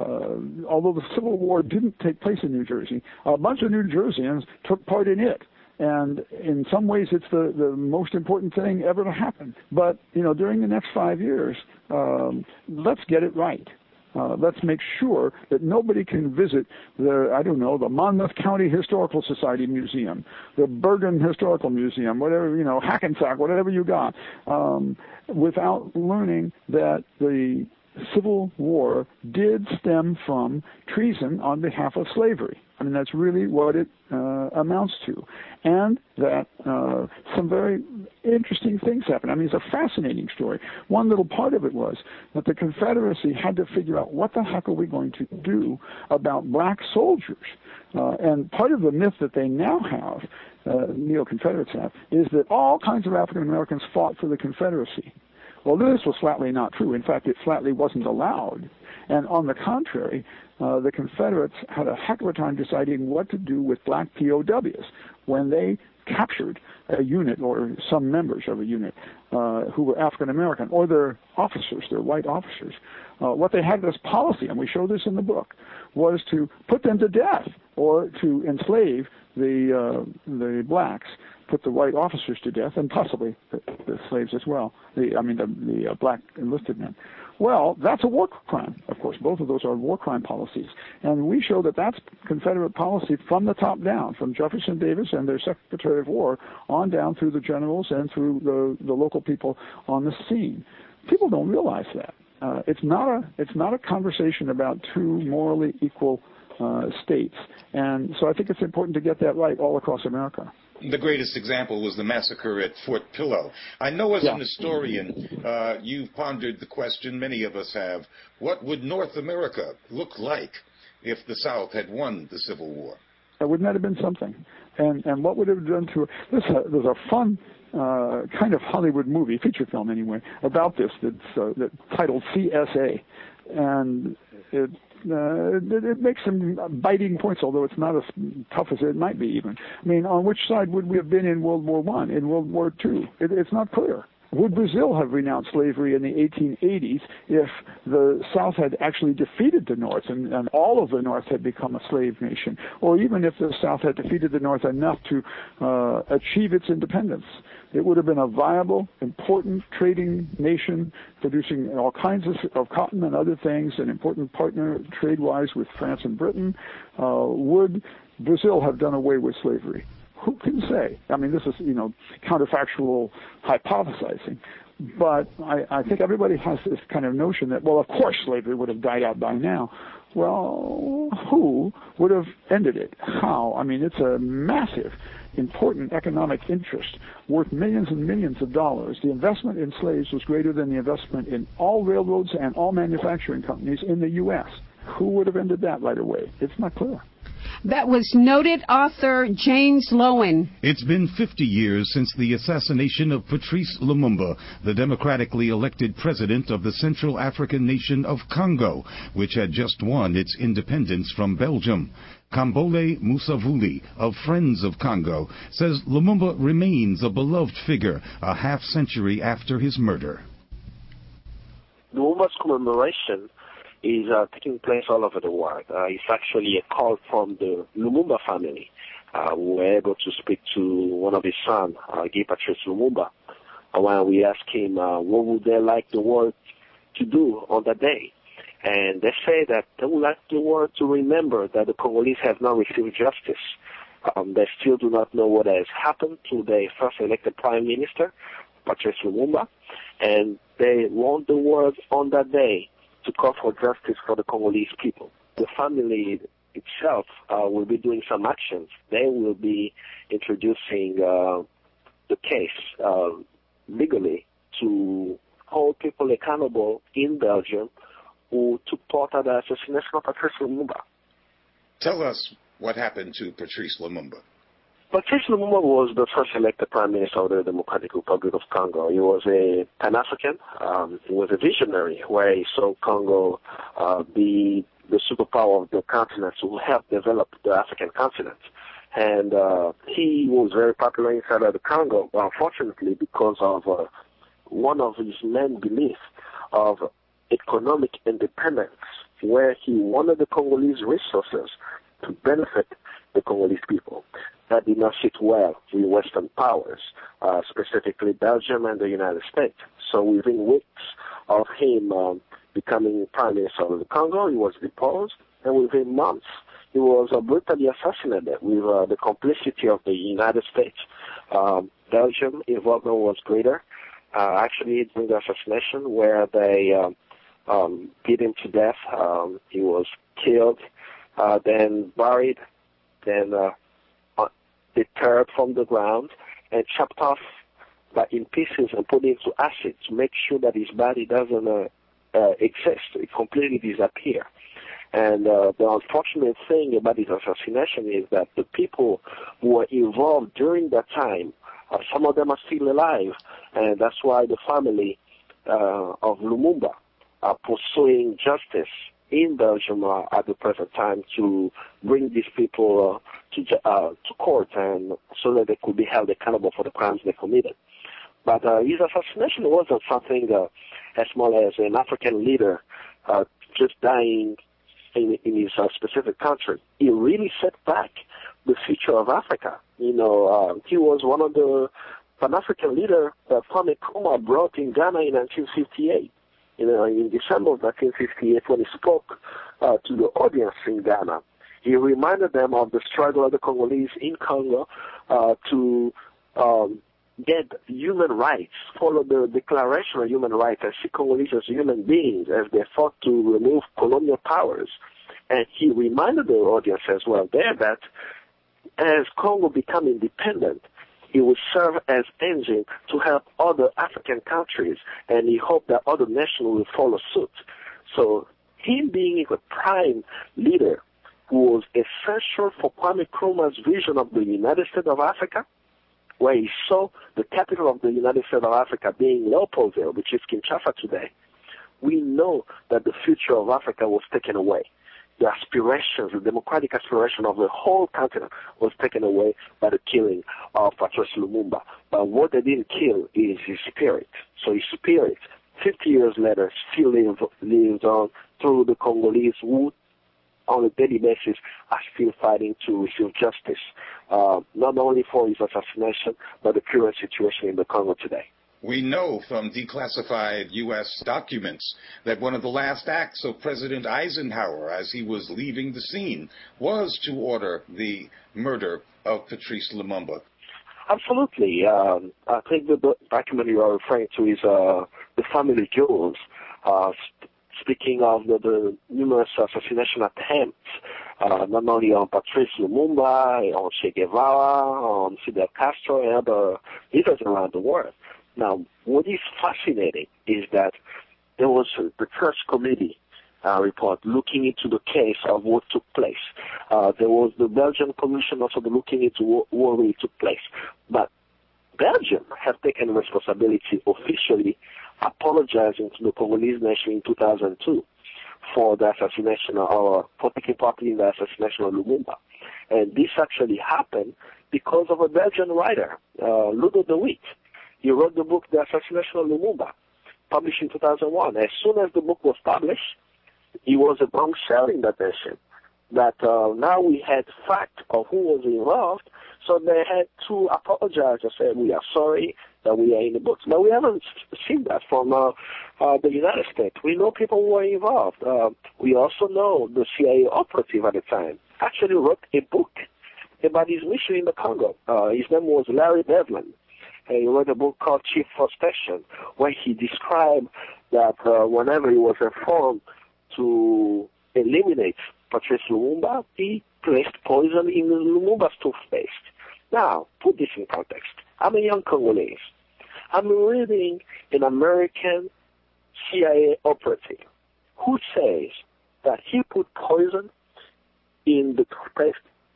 uh, although the Civil War didn't take place in New Jersey, a bunch of New Jerseyans took part in it. And in some ways, it's the, the most important thing ever to happen. But, you know, during the next five years, um, let's get it right. Uh, let's make sure that nobody can visit the, I don't know, the Monmouth County Historical Society Museum, the Bergen Historical Museum, whatever, you know, Hackensack, whatever you got, um, without learning that the Civil War did stem from treason on behalf of slavery. I mean, that's really what it uh, amounts to. And that uh, some very interesting things happened. I mean, it's a fascinating story. One little part of it was that the Confederacy had to figure out what the heck are we going to do about black soldiers. Uh, and part of the myth that they now have, uh, neo-Confederates have, is that all kinds of African Americans fought for the Confederacy. Well, this was flatly not true. In fact, it flatly wasn't allowed. And on the contrary, uh, the Confederates had a heck of a time deciding what to do with black P O Ws when they captured a unit or some members of a unit uh, who were African American, or their officers, their white officers. Uh, what they had as policy, and we show this in the book, was to put them to death or to enslave the uh, the blacks, put the white officers to death, and possibly the, the slaves as well. The, I mean, the, the uh, black enlisted men. Well, that's a war crime. Of course, both of those are war crime policies. And we show that that's Confederate policy from the top down, from Jefferson Davis and their Secretary of War on down through the generals and through the, the local people on the scene. People don't realize that. Uh, it's not a it's not a conversation about two morally equal uh, states. And so I think it's important to get that right all across America. The greatest example was the massacre at Fort Pillow. I know as yeah. an historian, uh, you've pondered the question, many of us have, what would North America look like if the South had won the Civil War? Uh, wouldn't that have been something? And and what would it have done to it? There's a, there's a fun uh, kind of Hollywood movie, feature film anyway, about this that's uh, that titled C S A. And it Uh, it, it makes some biting points, although it's not as tough as it might be even. I mean, on which side would we have been in World War One, in World War Two? It, it's not clear. Would Brazil have renounced slavery in the eighteen eighties if the South had actually defeated the North and, and all of the North had become a slave nation? Or even if the South had defeated the North enough to uh, achieve its independence? It would have been a viable, important trading nation producing all kinds of, of cotton and other things, an important partner trade-wise with France and Britain. Uh, would Brazil have done away with slavery? Who can say? I mean, this is, you know, counterfactual hypothesizing. But I, I think everybody has this kind of notion that, well, of course slavery would have died out by now. Well, who would have ended it? How? I mean, it's a massive, important economic interest worth millions and millions of dollars. The investment in slaves was greater than the investment in all railroads and all manufacturing companies in the U S who would have ended that right away? It's not clear. That was noted author James Loewen. It's been fifty years since the assassination of Patrice Lumumba, the democratically elected president of the Central African nation of Congo, which had just won its independence from Belgium. Kambole Musavuli of Friends of Congo says Lumumba remains a beloved figure a half century after his murder. Lumumba's commemoration is uh, taking place all over the world. Uh, it's actually a call from the Lumumba family. Uh, we were able to speak to one of his sons, uh, Guy Patrice Lumumba, uh, when we asked him uh, what would they like the world to do on that day. And they say that they would like the world to remember that the Congolese have not received justice. Um, they still do not know what has happened to their first elected prime minister, Patrice Lumumba, and they want the world on that day to call for justice for the Congolese people. The family itself uh, will be doing some actions. They will be introducing uh, the case uh, legally to hold people accountable in Belgium who took part in the assassination of Patrice Lumumba. Tell us what happened to Patrice Lumumba. Patrice Lumumba was the first elected prime minister of the Democratic Republic of Congo. He was a Pan-African. Um, he was a visionary where he saw Congo uh, be the superpower of the continent to help develop the African continent. And uh, he was very popular inside of the Congo, unfortunately, because of uh, one of his main beliefs of economic independence, where he wanted the Congolese resources to benefit the Congolese people. That did not sit well with Western powers, uh, specifically Belgium and the United States. So within weeks of him um, becoming prime minister of the Congo, he was deposed, and within months, he was uh, brutally assassinated with uh, the complicity of the United States. Um, Belgium involvement was greater. Uh, actually, during the assassination, where they um, um, beat him to death, um, he was killed, uh, then buried, then uh, deterred from the ground and chopped off uh, in pieces and put into acid to make sure that his body doesn't uh, uh, exist. It completely disappear. And uh, the unfortunate thing about his assassination is that the people who were involved during that time, uh, some of them are still alive, and that's why the family uh, of Lumumba are pursuing justice in Belgium uh, at the present time to bring these people uh, to uh, to court, and so that they could be held accountable for the crimes they committed. But uh, his assassination wasn't something uh, as small as an African leader uh, just dying in, in his uh, specific country. He really set back the future of Africa. You know, uh, he was one of the Pan-African leaders that Kwame Nkrumah brought in Ghana in nineteen fifty-eight. You know, in December of nineteen fifty-eight, when he spoke uh, to the audience in Ghana, he reminded them of the struggle of the Congolese in Congo uh, to um, get human rights, follow the Declaration of Human Rights, and see Congolese as human beings as they fought to remove colonial powers. And he reminded the audience as well there that as Congo become independent, it will serve as engine to help other African countries, and he hoped that other nations will follow suit. So him being a prime leader was essential for Kwame Nkrumah's vision of the United States of Africa, where he saw the capital of the United States of Africa being Leopoldville, which is Kinshasa today. We know that the future of Africa was taken away. The aspirations, the democratic aspiration of the whole continent was taken away by the killing of Patrice Lumumba. But what they didn't kill is his spirit. So his spirit, fifty years later, still live, lives on through the Congolese who, on a daily basis, are still fighting to receive justice, uh, not only for his assassination, but the current situation in the Congo today. We know from declassified U S documents that one of the last acts of President Eisenhower as he was leaving the scene was to order the murder of Patrice Lumumba. Absolutely. Um, I think the document you are referring to is uh, the family jewels, uh, sp- speaking of the, the numerous assassination attempts, uh, not only on Patrice Lumumba, on Che Guevara, on Fidel Castro, and other leaders around the world. Now, what is fascinating is that there was the church committee uh, report looking into the case of what took place. Uh, there was the Belgian Commission also looking into what, what really took place. But Belgium has taken responsibility officially, apologizing to the Congolese nation in two thousand two for the assassination or for taking part in the assassination of Lumumba. And this actually happened because of a Belgian writer, uh, Ludo de Witt. He wrote the book, The Assassination of Lumumba, published in two thousand one. As soon as the book was published, it was a bombshell in that nation. That uh, now we had fact of who was involved, so they had to apologize and say, we are sorry that we are in the books. But we haven't seen that from uh, uh, the United States. We know people who were involved. Uh, we also know the C I A operative at the time actually wrote a book about his mission in the Congo. Uh, his name was Larry Devlin. And he wrote a book called Chief Frustration, where he described that uh, whenever he was informed to eliminate Patrice Lumumba, he placed poison in Lumumba's toothpaste. Now, put this in context. I'm a young Congolese. I'm reading an American C I A operative who says that he put poison in the toothpaste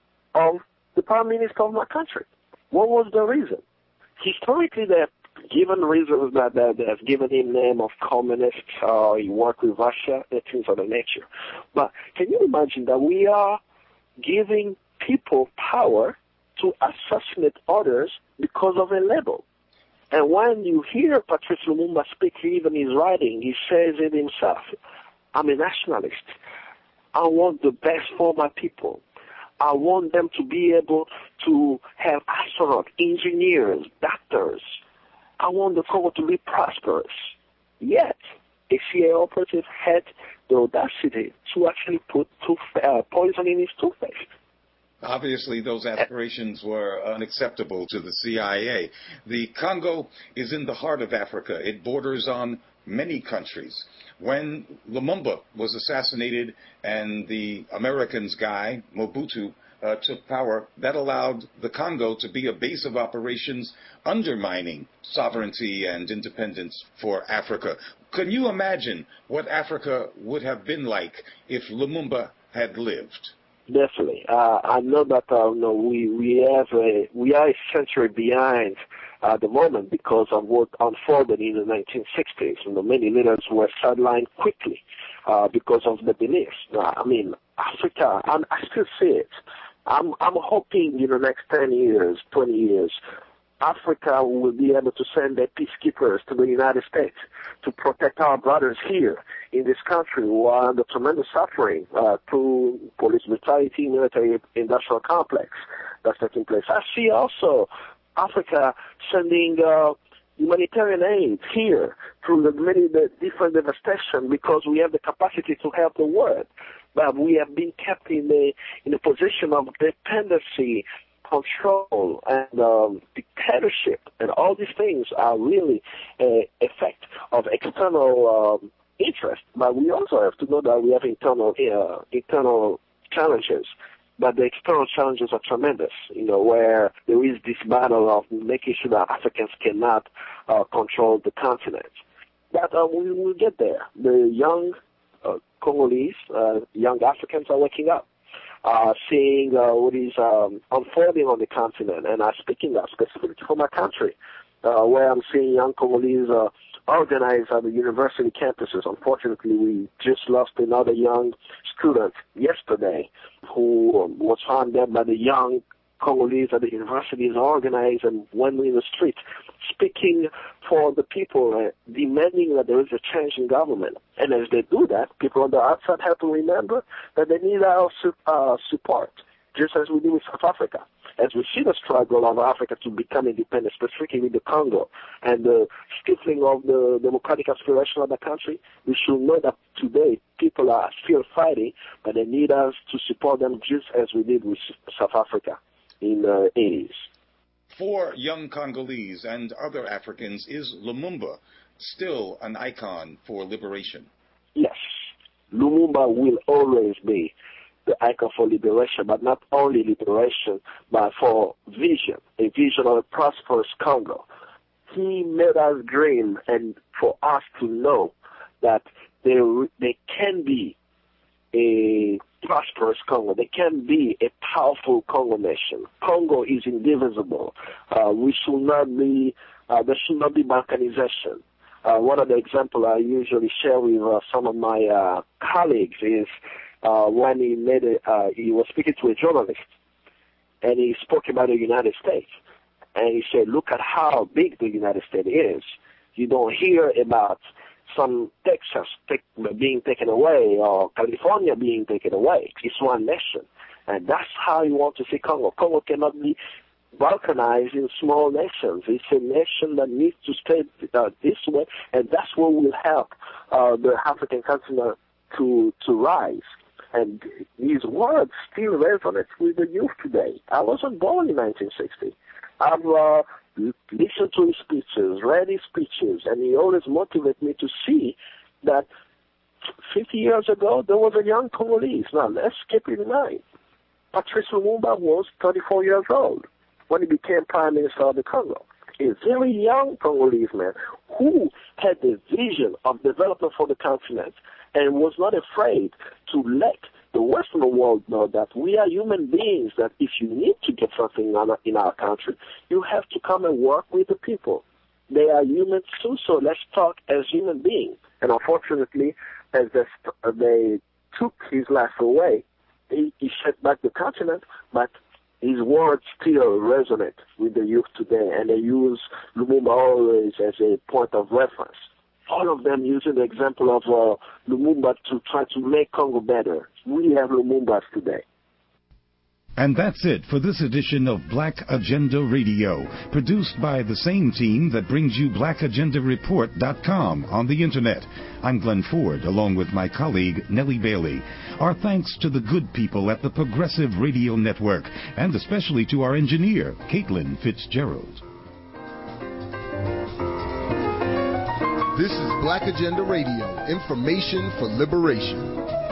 of the Prime Minister of my country. What was the reason? Historically, they have given reasons that they have given him name of communist, uh, he worked with Russia, and things of that nature. But can you imagine that we are giving people power to assassinate others because of a label? And when you hear Patrice Lumumba speak, even his writing, he says it himself, I'm a nationalist. I want the best for my people. I want them to be able to have astronauts, engineers, doctors. I want the Congo to be prosperous. Yet, a C I A operative had the audacity to actually put tooth, uh, poison in his toothpaste. Obviously, those aspirations were unacceptable to the C I A. The Congo is in the heart of Africa. It borders on many countries. When Lumumba was assassinated and the Americans guy, Mobutu, uh, took power, that allowed the Congo to be a base of operations undermining sovereignty and independence for Africa. Can you imagine what Africa would have been like if Lumumba had lived? Definitely. Uh, I know that uh, you know, we we have a, we are a century behind at uh, the moment because of what unfolded in the nineteen sixties. You know, many leaders were sidelined quickly uh, because of the beliefs. Uh, I mean, Africa. I'm, I still see it. I'm I'm hoping in the next ten years, twenty years, Africa will be able to send their peacekeepers to the United States to protect our brothers here in this country who are under tremendous suffering uh, through police brutality, military industrial complex that's taking place. I see also Africa sending uh, humanitarian aid here through the many the different devastation because we have the capacity to help the world. But we have been kept in a, in a position of dependency, control, and um, dictatorship, and all these things are really an effect of external um, interest. But we also have to know that we have internal uh, internal challenges. But the external challenges are tremendous, you know, where there is this battle of making sure that Africans cannot uh, control the continent. But uh, we will get there. The young uh, Congolese, uh, young Africans are waking up. Uh, seeing uh, what is um, unfolding on the continent, and I'm speaking that specifically for my country, uh, where I'm seeing young Congolese uh, organize at the university campuses. Unfortunately, we just lost another young student yesterday who um, was found dead by the young Congolese at the universities organized and went in the street speaking for the people, uh, demanding that there is a change in government. And as they do that, people on the outside have to remember that they need our su- uh, support, just as we do with South Africa. As we see the struggle of Africa to become independent, specifically with the Congo, and the stifling of the democratic aspiration of the country, we should know that today people are still fighting, but they need us to support them just as we did with South Africa in the eighties. For young Congolese and other Africans, is Lumumba still an icon for liberation? Yes. Lumumba will always be the icon for liberation, but not only liberation, but for vision, a vision of a prosperous Congo. He made us dream and for us to know that there, there can be a prosperous Congo. There can be a powerful Congo nation. Congo is indivisible. Uh, we should not be, uh, there should not be balkanization. Uh, one of the examples I usually share with uh, some of my uh, colleagues is uh, when he made a, uh, he was speaking to a journalist, and he spoke about the United States. And he said, look at how big the United States is. You don't hear about some Texas take, being taken away or California being taken away. It's one nation. And that's how you want to see Congo. Congo cannot be balkanized in small nations. It's a nation that needs to stay uh, this way, and that's what will help uh, the African continent to to rise. And these words still resonate with the youth today. I wasn't born in nineteen sixty. I've uh, listened to his speeches, read his speeches, and he always motivated me to see that fifty years ago there was a young Congolese. Now, let's keep in mind, Patrice Lumumba was thirty-four years old when he became Prime Minister of the Congo. A very young Congolese man who had the vision of development for the continent and was not afraid to let the Western world know that we are human beings, that if you need to get something in our country, you have to come and work with the people. They are humans too, so let's talk as human beings. And unfortunately, as they took his life away, he, he set back the continent, but his words still resonate with the youth today, and they use Lumumba always as a point of reference. All of them using the example of uh, Lumumba to try to make Congo better. We have Lumumbas today. And that's it for this edition of Black Agenda Radio, produced by the same team that brings you black agenda report dot com on the Internet. I'm Glenn Ford, along with my colleague Nellie Bailey. Our thanks to the good people at the Progressive Radio Network, and especially to our engineer, Caitlin Fitzgerald. This is Black Agenda Radio, information for liberation.